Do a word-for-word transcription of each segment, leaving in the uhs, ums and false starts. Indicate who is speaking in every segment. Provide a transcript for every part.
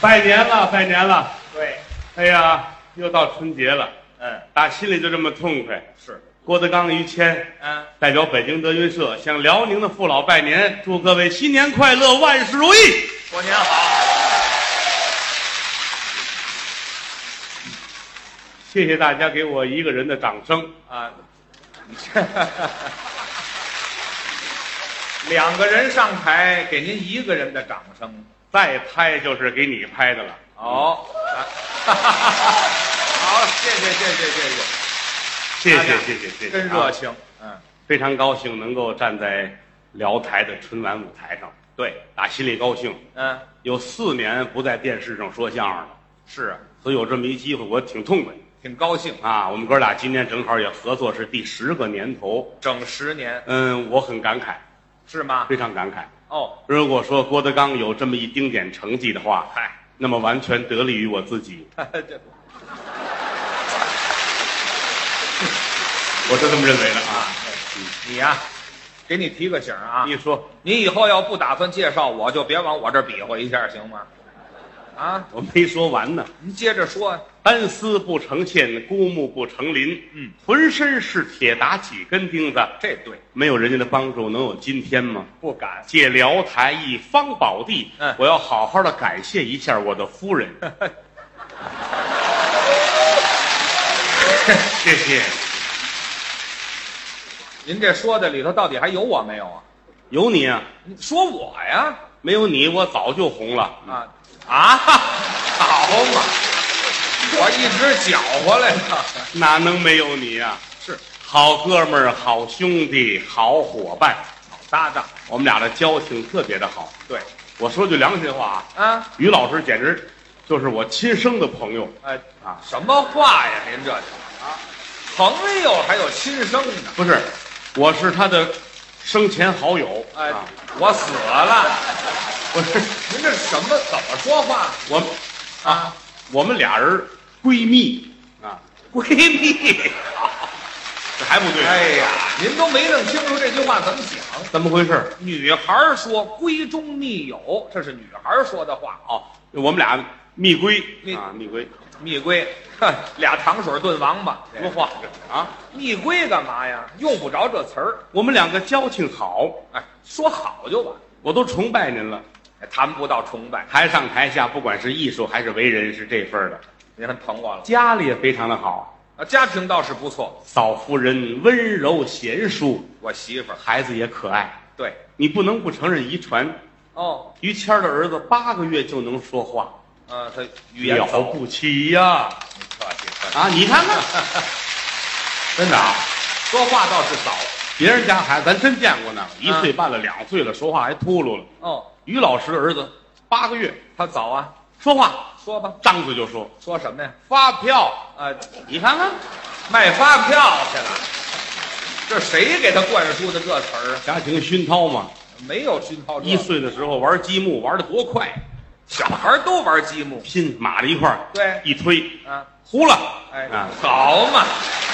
Speaker 1: 拜年了，拜年了。
Speaker 2: 对，
Speaker 1: 哎呀，又到春节了，
Speaker 2: 嗯，
Speaker 1: 打心里就这么痛快。
Speaker 2: 是，
Speaker 1: 郭德纲、于谦，
Speaker 2: 嗯，
Speaker 1: 代表北京德云社向辽宁的父老拜年，祝各位新年快乐，万事如意。
Speaker 2: 过年好。
Speaker 1: 谢谢大家给我一个人的掌声
Speaker 2: 啊！两个人上台，给您一个人的掌声，
Speaker 1: 再拍就是给你拍的了。
Speaker 2: 哦，好，谢谢谢谢谢谢，
Speaker 1: 谢谢谢谢谢谢，
Speaker 2: 真热情，嗯，
Speaker 1: 非常高兴能够站在辽台的春晚舞台上，
Speaker 2: 对，
Speaker 1: 打心里高兴。
Speaker 2: 嗯，
Speaker 1: 有四年不在电视上说相声了，
Speaker 2: 是啊，
Speaker 1: 所以有这么一机会，我挺痛快。
Speaker 2: 挺高兴
Speaker 1: 啊，我们哥俩今年正好也合作是第十个年头，
Speaker 2: 整十年，
Speaker 1: 嗯，我很感慨，
Speaker 2: 是吗？
Speaker 1: 非常感慨。
Speaker 2: 哦，
Speaker 1: 如果说郭德纲有这么一丁点成绩的话，
Speaker 2: 嗨，
Speaker 1: 那么完全得力于我自己。
Speaker 2: 这
Speaker 1: 我是这么认为的啊。
Speaker 2: 你呀、啊，给你提个醒啊，
Speaker 1: 你说，
Speaker 2: 你以后要不打算介绍我，就别往我这儿比划一下，行吗？啊，
Speaker 1: 我没说完呢。
Speaker 2: 您接着说。
Speaker 1: 单丝不成线，孤木不成林。
Speaker 2: 嗯，
Speaker 1: 浑身是铁，打几根钉子。
Speaker 2: 这对，
Speaker 1: 没有人家的帮助，能有今天吗？
Speaker 2: 不敢。
Speaker 1: 借辽台一方宝地，
Speaker 2: 嗯，
Speaker 1: 我要好好的感谢一下我的夫人。谢谢。
Speaker 2: 您这说的里头到底还有我没有啊？
Speaker 1: 有你啊！
Speaker 2: 你说我呀？
Speaker 1: 没有你，我早就红了
Speaker 2: 啊啊！好嘛，我一直搅和来的，
Speaker 1: 哪能没有你呀、啊？
Speaker 2: 是
Speaker 1: 好哥们儿、好兄弟、好伙伴、
Speaker 2: 好搭档，
Speaker 1: 我们俩的交情特别的好。
Speaker 2: 对，
Speaker 1: 我说句良心话
Speaker 2: 啊，
Speaker 1: 于老师简直就是我亲生的朋友。
Speaker 2: 哎
Speaker 1: 啊，
Speaker 2: 什么话呀？您这是啊，朋友还有亲生的？
Speaker 1: 不是，我是他的生前好友。
Speaker 2: 哎，
Speaker 1: 啊、
Speaker 2: 我死了。
Speaker 1: 不是，
Speaker 2: 您这什么怎么说话？
Speaker 1: 我们啊，我们俩人闺蜜啊，
Speaker 2: 闺蜜，
Speaker 1: 这还不对？
Speaker 2: 哎呀，您都没弄清楚这句话怎么讲？
Speaker 1: 怎么回事？
Speaker 2: 女孩说闺中密友，这是女孩说的话。
Speaker 1: 哦，我们俩蜜闺
Speaker 2: 蜜
Speaker 1: 啊，蜜闺，
Speaker 2: 蜜闺，俩糖水炖王八，
Speaker 1: 什么话啊？
Speaker 2: 蜜闺干嘛呀？用不着这词儿。
Speaker 1: 我们两个交情好，
Speaker 2: 哎，说好就完，
Speaker 1: 我都崇拜您了。
Speaker 2: 谈不到崇拜，
Speaker 1: 台上台下，不管是艺术还是为人，是这份儿的。
Speaker 2: 您很疼我了。
Speaker 1: 家里也非常的好，
Speaker 2: 啊，家庭倒是不错。
Speaker 1: 嫂夫人温柔贤淑，
Speaker 2: 我媳妇儿
Speaker 1: 孩子也可爱。
Speaker 2: 对，
Speaker 1: 你不能不承认遗传。
Speaker 2: 哦，
Speaker 1: 于谦儿的儿子八个月就能说话，
Speaker 2: 呃，他语言
Speaker 1: 了
Speaker 2: 早
Speaker 1: 不起呀！
Speaker 2: 你客气客气
Speaker 1: 啊，你看看，真的啊，
Speaker 2: 说话倒是早。
Speaker 1: 别人家孩子咱真见过呢，一岁半了，两岁了，说话还秃噜了。
Speaker 2: 哦，
Speaker 1: 于老师的儿子八个月
Speaker 2: 他早啊，
Speaker 1: 说话，
Speaker 2: 说吧，
Speaker 1: 张嘴就说
Speaker 2: 说什么呀？
Speaker 1: 发票。
Speaker 2: 啊，
Speaker 1: 你看看，
Speaker 2: 卖发票去了。这谁给他灌输的这词儿啊？
Speaker 1: 家庭熏陶嘛。
Speaker 2: 没有熏陶。
Speaker 1: 一岁的时候玩积木玩的多快，
Speaker 2: 小孩都玩积木，
Speaker 1: 拼码在一块儿，
Speaker 2: 对，
Speaker 1: 一推
Speaker 2: 啊，
Speaker 1: 糊了。
Speaker 2: 哎，
Speaker 1: 啊，
Speaker 2: 好嘛。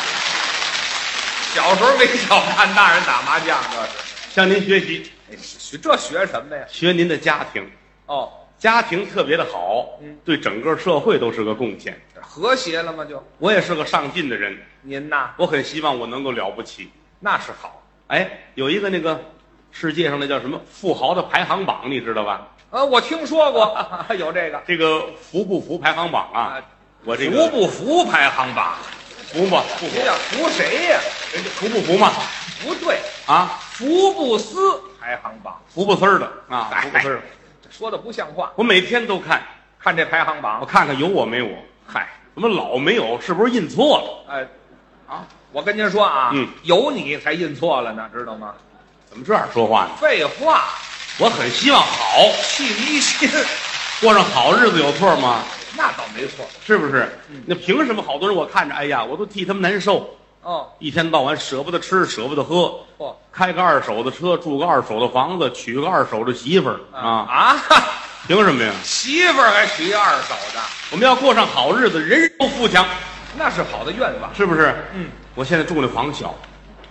Speaker 2: 小时候没少看大人打麻将，这是。
Speaker 1: 向您学习，
Speaker 2: 哎，学这学什么呀？
Speaker 1: 学您的家庭，
Speaker 2: 哦，
Speaker 1: 家庭特别的好，
Speaker 2: 嗯，
Speaker 1: 对整个社会都是个贡献。
Speaker 2: 和谐了吗？就
Speaker 1: 我也是个上进的人，
Speaker 2: 您呐，
Speaker 1: 我很希望我能够了不起。
Speaker 2: 那是好。
Speaker 1: 哎，有一个那个世界上那叫什么富豪的排行榜，你知道吧？
Speaker 2: 呃，我听说过有这个
Speaker 1: 这个服不服排行榜啊？
Speaker 2: 啊，
Speaker 1: 我这个
Speaker 2: 服不服排行榜？
Speaker 1: 服吗？不服
Speaker 2: 这，叫服谁呀？
Speaker 1: 人家服不服嘛？
Speaker 2: 不对，
Speaker 1: 啊，
Speaker 2: 福布斯排行榜，
Speaker 1: 服不丝儿的啊，
Speaker 2: 哎
Speaker 1: 服不丝儿的。
Speaker 2: 说的不像话。
Speaker 1: 我每天都看，
Speaker 2: 看这排行
Speaker 1: 我
Speaker 2: 榜，
Speaker 1: 看看有我没我。
Speaker 2: 嗨，
Speaker 1: 怎么老没有？是不是印错了？
Speaker 2: 哎，
Speaker 1: 啊，
Speaker 2: 我跟您说啊，
Speaker 1: 嗯，
Speaker 2: 有你才印错了呢，知道吗？
Speaker 1: 怎么这样说话呢？
Speaker 2: 废话，
Speaker 1: 我很希望好，
Speaker 2: 气迷心，
Speaker 1: 过上好日子有错吗？
Speaker 2: 那倒没错。
Speaker 1: 是不是？那凭什么好多人我看着，哎呀，我都替他们难受，
Speaker 2: 哦，
Speaker 1: 一天到晚舍不得吃，舍不得喝，
Speaker 2: 嚯，
Speaker 1: 开个二手的车，住个二手的房子，娶个二手的媳妇儿啊，
Speaker 2: 啊，
Speaker 1: 凭什么呀？
Speaker 2: 媳妇儿还娶二手的，
Speaker 1: 我们要过上好日子，人人都富强，
Speaker 2: 那是好的愿望。
Speaker 1: 是不是？
Speaker 2: 嗯，
Speaker 1: 我现在住那房小，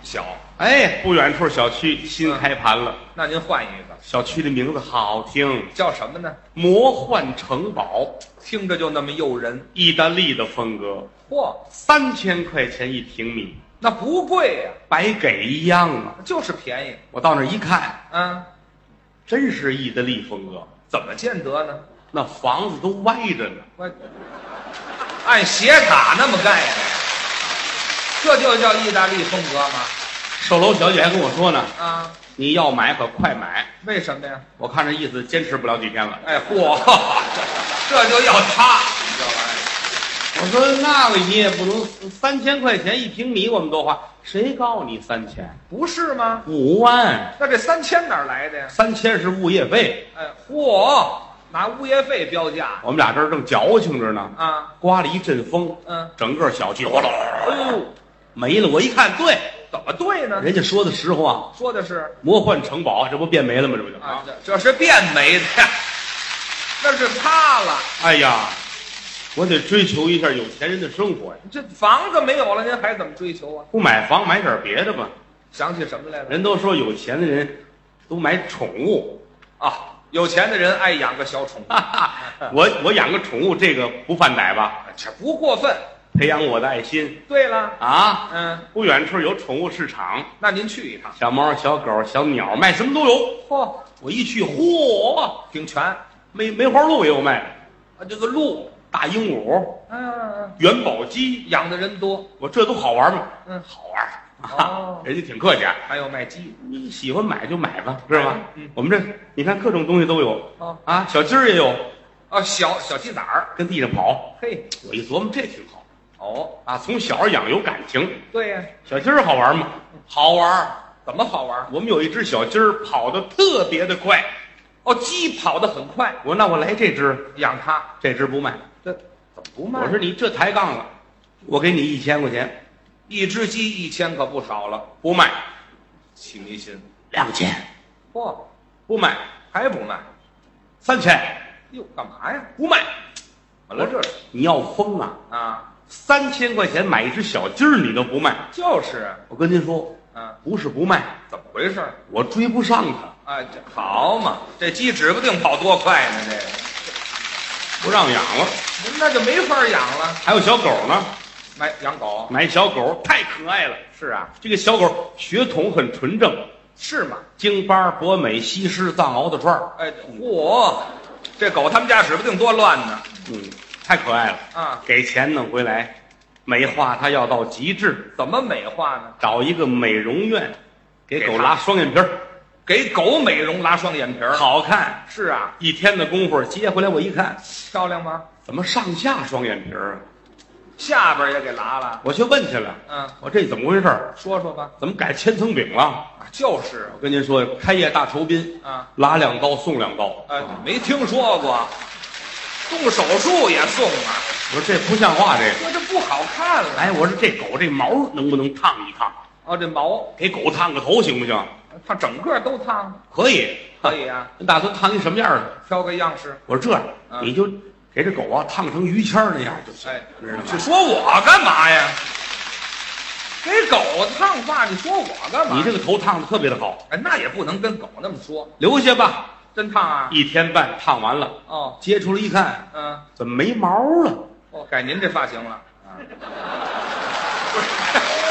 Speaker 2: 小。
Speaker 1: 哎，不远处小区新开盘了，
Speaker 2: 那您换一个，
Speaker 1: 小区的名字好听，
Speaker 2: 叫什么呢？
Speaker 1: 魔幻城堡，
Speaker 2: 听着就那么诱人。
Speaker 1: 意大利的风格，
Speaker 2: 嚯，
Speaker 1: 三千块钱一平米，
Speaker 2: 那不贵呀、
Speaker 1: 白给一样啊！
Speaker 2: 就是便宜。
Speaker 1: 我到那儿一看，
Speaker 2: 嗯，
Speaker 1: 真是意大利风格，
Speaker 2: 怎么见得呢？
Speaker 1: 那房子都歪着呢。
Speaker 2: 我按斜塔那么盖的，这就叫意大利风格吗？
Speaker 1: 售楼小姐还跟我说呢，
Speaker 2: 啊，
Speaker 1: 你要买可快买。
Speaker 2: 为什么呀？
Speaker 1: 我看这意思，坚持不了几天了。
Speaker 2: 哎，嚯，这这就要他，这玩意儿。
Speaker 1: 我说那个你也不能三千块钱一平米，我们都花，谁告你三千？
Speaker 2: 不是吗？
Speaker 1: 五万，
Speaker 2: 那这三千哪儿来的呀？
Speaker 1: 三千是物业费。
Speaker 2: 哎，嚯，拿物业费标价
Speaker 1: 我们俩这儿正矫情着呢，
Speaker 2: 啊？
Speaker 1: 刮了一阵风，
Speaker 2: 嗯，
Speaker 1: 整个小区哗啦
Speaker 2: 哎呦，
Speaker 1: 没了。我一看，对，
Speaker 2: 怎么对呢？
Speaker 1: 人家说的实话，
Speaker 2: 说的是
Speaker 1: 魔幻城堡，这不变没了吗？这不就
Speaker 2: 啊，这这是变没的呀，那是他了。
Speaker 1: 哎呀，我得追求一下有钱人的生活呀！
Speaker 2: 这房子没有了，您还怎么追求啊？
Speaker 1: 不买房，买点别的吧。
Speaker 2: 想起什么来了？
Speaker 1: 人都说有钱的人都买宠物，
Speaker 2: 啊，有钱的人爱养个小宠物，
Speaker 1: 哈哈，我我养个宠物，这个不犯歹吧？
Speaker 2: 这不过分。
Speaker 1: 培养我的爱心
Speaker 2: 对了，
Speaker 1: 啊！
Speaker 2: 嗯，
Speaker 1: 不远处有宠物市场，
Speaker 2: 那您去一趟。
Speaker 1: 小猫、小狗、小鸟，卖什么都有。
Speaker 2: 嚯，
Speaker 1: 我一去，嚯，
Speaker 2: 挺全。
Speaker 1: 梅梅花鹿也有卖，
Speaker 2: 啊，这个鹿，
Speaker 1: 大鹦鹉、
Speaker 2: 嗯嗯嗯，
Speaker 1: 元宝鸡，
Speaker 2: 养的人多。
Speaker 1: 我这都好玩吗？
Speaker 2: 嗯，
Speaker 1: 好玩。
Speaker 2: 哦
Speaker 1: 人家挺客气，
Speaker 2: 还有卖鸡。
Speaker 1: 你喜欢买就买吧，是吧？
Speaker 2: 嗯，
Speaker 1: 我们这你看各种东西都有
Speaker 2: 哦
Speaker 1: 啊，小鸡儿也有，
Speaker 2: 啊，小小鸡崽儿。
Speaker 1: 跟地上跑。
Speaker 2: 嘿，
Speaker 1: 我一琢磨，这挺好
Speaker 2: 哦，
Speaker 1: 啊，从小养有感情。
Speaker 2: 对呀，
Speaker 1: 小鸡儿好玩吗？好玩。
Speaker 2: 怎么好玩？
Speaker 1: 我们有一只小鸡儿跑得特别的快，
Speaker 2: 哦，鸡跑得很快，
Speaker 1: 我说那我来这只，
Speaker 2: 养它，
Speaker 1: 这只不卖。
Speaker 2: 这怎么不卖？
Speaker 1: 我说你这抬杠了，我给你一千块钱，
Speaker 2: 一只鸡一千可不少了，
Speaker 1: 不卖。
Speaker 2: 起迷心。
Speaker 1: 两千，
Speaker 2: 嚯，
Speaker 1: 不卖。
Speaker 2: 还不卖？
Speaker 1: 三千，
Speaker 2: 哟，干嘛呀？
Speaker 1: 不卖。
Speaker 2: 怎么了这是？
Speaker 1: 你要疯啊！
Speaker 2: 啊，
Speaker 1: 三千块钱买一只小鸡儿，你都不卖？
Speaker 2: 就是
Speaker 1: 我跟您说，
Speaker 2: 啊，
Speaker 1: 不是不卖，
Speaker 2: 怎么回事？
Speaker 1: 我追不上它，
Speaker 2: 哎，这好嘛，这鸡指不定跑多快呢，这个
Speaker 1: 不让养了。
Speaker 2: 那就没法养了。
Speaker 1: 还有小狗呢，
Speaker 2: 买养狗
Speaker 1: 买小狗太可爱了。
Speaker 2: 是啊，
Speaker 1: 这个小狗血统很纯正，
Speaker 2: 是吗？
Speaker 1: 京巴、博美、西施、藏獒的串儿，
Speaker 2: 哎，嚯，这狗他们家指不定多乱呢。
Speaker 1: 嗯，太可爱了。
Speaker 2: 啊，
Speaker 1: 给钱弄回来，美化它要到极致，
Speaker 2: 怎么美化呢？
Speaker 1: 找一个美容院，给
Speaker 2: 给它
Speaker 1: 狗拉双眼皮儿，
Speaker 2: 给狗美容拉双眼皮儿。
Speaker 1: 好看。
Speaker 2: 是啊，
Speaker 1: 一天的功夫接回来，我一看，
Speaker 2: 漂亮吗？
Speaker 1: 怎么上下双眼皮儿啊？
Speaker 2: 下边也给拉了。
Speaker 1: 我去问去了，
Speaker 2: 嗯，
Speaker 1: 我这怎么回事儿？
Speaker 2: 说说吧。
Speaker 1: 怎么改千层饼了？
Speaker 2: 啊，就是
Speaker 1: 我跟您说，开业大酬宾，
Speaker 2: 啊，
Speaker 1: 拉两刀送两刀。
Speaker 2: 哎，没听说过，动手术也送啊，
Speaker 1: 我说这不像话，这个。
Speaker 2: 那这不好看了。
Speaker 1: 哎，我说这狗这毛能不能烫一烫？
Speaker 2: 哦，这毛
Speaker 1: 给狗烫个头行不行？
Speaker 2: 它整个都烫，
Speaker 1: 可以，
Speaker 2: 可以啊，
Speaker 1: 你打算烫一什么样的？
Speaker 2: 挑个样式。
Speaker 1: 我说这样，
Speaker 2: 嗯
Speaker 1: 你就给这狗啊烫成于谦儿那样就行。
Speaker 2: 哎，
Speaker 1: 知道吗？
Speaker 2: 是说我干嘛呀？给狗烫发，你说我干嘛？
Speaker 1: 你这个头烫的特别的好，
Speaker 2: 哎，那也不能跟狗那么说，
Speaker 1: 留下吧。
Speaker 2: 真烫啊？
Speaker 1: 一天半烫完了，
Speaker 2: 哦，
Speaker 1: 接出来一看，
Speaker 2: 嗯，
Speaker 1: 怎么没毛了？
Speaker 2: 哦，改您这发型了啊？不是，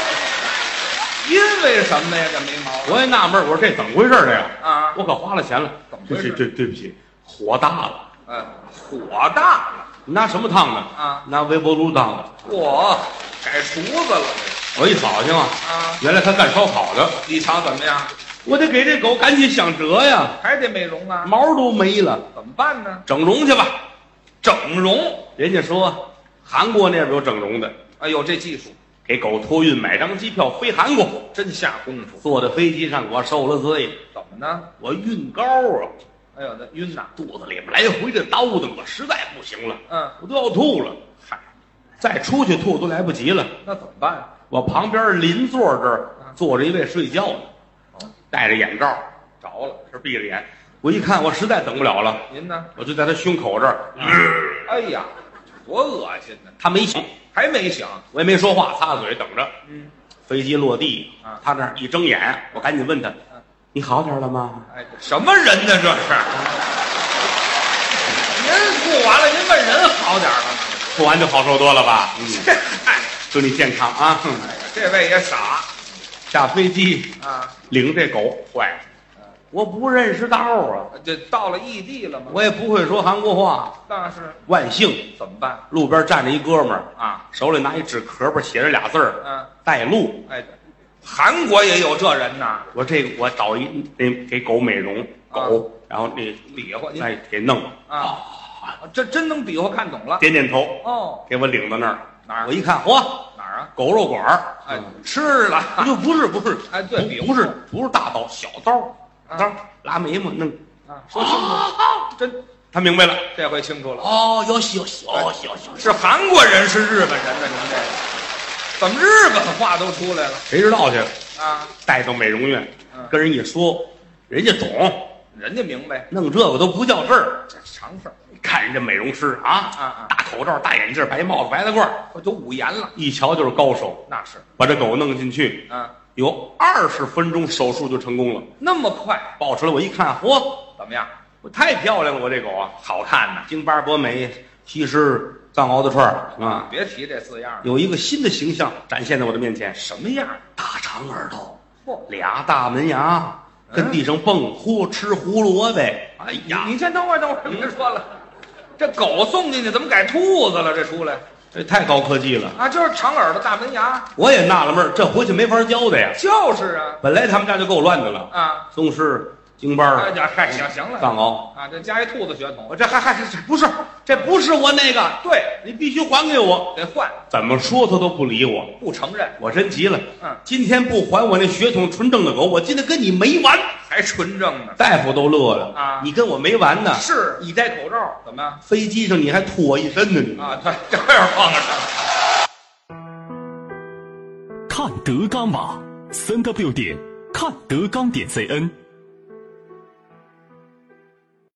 Speaker 2: 因为什么呀？这没毛
Speaker 1: 我也纳闷儿，我说这怎么回事儿这个？
Speaker 2: 啊？
Speaker 1: 我可花了钱了。
Speaker 2: 怎么回事
Speaker 1: 这这这对不起，火大了。
Speaker 2: 呃，火大了
Speaker 1: 你拿什么烫的？
Speaker 2: 啊！
Speaker 1: 拿微波炉烫的。
Speaker 2: 我改厨子了
Speaker 1: 我一扫兴啊，
Speaker 2: 啊！
Speaker 1: 原来他干烧烤的。
Speaker 2: 你瞧怎么样？
Speaker 1: 我得给这狗赶紧想辙呀，
Speaker 2: 还得美容啊？
Speaker 1: 毛都没了，
Speaker 2: 怎么办呢？
Speaker 1: 整容去吧。
Speaker 2: 整容。
Speaker 1: 人家说韩国那边有整容的，
Speaker 2: 哎呦，这技术
Speaker 1: 给狗托运，买张机票飞韩国，
Speaker 2: 真下功夫。
Speaker 1: 坐在飞机上我受了罪，
Speaker 2: 怎么呢？
Speaker 1: 我晕高啊，
Speaker 2: 哎呦，那晕呐！
Speaker 1: 肚子里边来回的叨腾，我实在不行了，
Speaker 2: 嗯，
Speaker 1: 我都要吐了。
Speaker 2: 嗨，
Speaker 1: 再出去吐都来不及了。
Speaker 2: 那怎么办？
Speaker 1: 我旁边邻座这儿坐着一位睡觉的，
Speaker 2: 哦，
Speaker 1: 戴着眼罩，
Speaker 2: 着了。
Speaker 1: 这闭着眼。我一看，我实在等不了了，
Speaker 2: 您呢？
Speaker 1: 我就在他胸口这儿，
Speaker 2: 哎呀，多恶心呢！
Speaker 1: 他没醒，
Speaker 2: 还没醒。
Speaker 1: 我也没说话，擦擦嘴等着。
Speaker 2: 嗯，
Speaker 1: 飞机落地，
Speaker 2: 啊
Speaker 1: 他那儿一睁眼，我赶紧问他：“你好点了吗
Speaker 2: 哎，什么人呢这是？您吐完了，您问人好点了吗？？”
Speaker 1: 吐完就好受多了吧？嗯，
Speaker 2: 这嗨，
Speaker 1: 祝你健康啊！哼
Speaker 2: 哎呀，这位也傻
Speaker 1: 下飞机
Speaker 2: 啊！
Speaker 1: 领这狗坏了，我不认识道啊，
Speaker 2: 这到了异地了吗？
Speaker 1: 我也不会说韩国话。
Speaker 2: 那是
Speaker 1: 万幸，
Speaker 2: 怎么办
Speaker 1: 路边站着一哥们儿，
Speaker 2: 啊？
Speaker 1: 手里拿一纸壳儿，写着俩字儿
Speaker 2: 嗯，
Speaker 1: “带路
Speaker 2: 哎，韩国也有这人呐”。
Speaker 1: 我这个我找一那给狗美容狗，然后那
Speaker 2: 比划您
Speaker 1: 哎给弄，
Speaker 2: 啊，这真能比划看懂了
Speaker 1: 点点头，
Speaker 2: 哦。
Speaker 1: 给我领到那儿。
Speaker 2: 哪儿
Speaker 1: 我一看，嚯，
Speaker 2: 哪儿啊？
Speaker 1: 狗肉馆儿，
Speaker 2: 哎，吃了
Speaker 1: 不就不是不是，
Speaker 2: 哎对比
Speaker 1: 不不是不是大刀，小刀，
Speaker 2: 啊
Speaker 1: 刀拉眉毛弄。
Speaker 2: 啊，说清楚，真
Speaker 1: 他明白了，
Speaker 2: 这回清楚了。
Speaker 1: 哦，有戏有戏有戏有戏，
Speaker 2: 是韩国人是日本人呢？您这个怎么日本话都出来了
Speaker 1: 谁知道去了？
Speaker 2: 啊？
Speaker 1: 带到美容院
Speaker 2: 嗯，
Speaker 1: 跟人一说，人家懂，
Speaker 2: 人家明白，
Speaker 1: 弄这个都不叫事儿。
Speaker 2: 这常事儿
Speaker 1: 看人家美容师啊
Speaker 2: 啊啊，
Speaker 1: 大口罩、大眼镜、白帽子、白大褂儿，
Speaker 2: 我都五言了，
Speaker 1: 一瞧就是高手。
Speaker 2: 那是
Speaker 1: 把这狗弄进去，
Speaker 2: 啊，
Speaker 1: 有二十分钟手术就成功了。
Speaker 2: 那么快，
Speaker 1: 抱出来我一看，嚯，
Speaker 2: 怎么样？
Speaker 1: 我太漂亮了！我这狗啊，好看呐，京巴博美、西施、藏獒的串儿啊，
Speaker 2: 别提这四样了，
Speaker 1: 有一个新的形象展现在我的面前。
Speaker 2: 什么样？
Speaker 1: 大长耳朵，
Speaker 2: 嚯，
Speaker 1: 俩大门牙，跟地上蹦，呼吃胡萝卜。哎呀，
Speaker 2: 你先等会儿，等会儿，别说了，这狗送进去怎么改兔子了？这出来
Speaker 1: 这太高科技了！
Speaker 2: 啊，就是长耳朵大门牙，
Speaker 1: 我也纳了闷儿，这回去没法教的呀。
Speaker 2: 就是啊
Speaker 1: 本来他们家就够乱的了，
Speaker 2: 啊，
Speaker 1: 松狮、京巴
Speaker 2: 哎
Speaker 1: 儿、
Speaker 2: 呀，嗨，行行了，
Speaker 1: 藏獒。
Speaker 2: 啊，这加一兔子血统
Speaker 1: 我，这还还这不是，这不是我那个，
Speaker 2: 对，
Speaker 1: 你必须还给我。
Speaker 2: 得换，
Speaker 1: 怎么说他都不理我，
Speaker 2: 不承认，
Speaker 1: 我真急了。
Speaker 2: 嗯，
Speaker 1: 今天不还我那血统纯正的狗，我今天跟你没完。
Speaker 2: 还纯正呢，
Speaker 1: 大夫都乐了
Speaker 2: 啊
Speaker 1: 你跟我没完呢。
Speaker 2: 是
Speaker 1: 一摘口罩，
Speaker 2: 怎么样？
Speaker 1: 飞机上你还吐我一身呢，你
Speaker 2: 啊，对，这样放着。
Speaker 3: 看德纲网，三 w 点看德纲点 cn。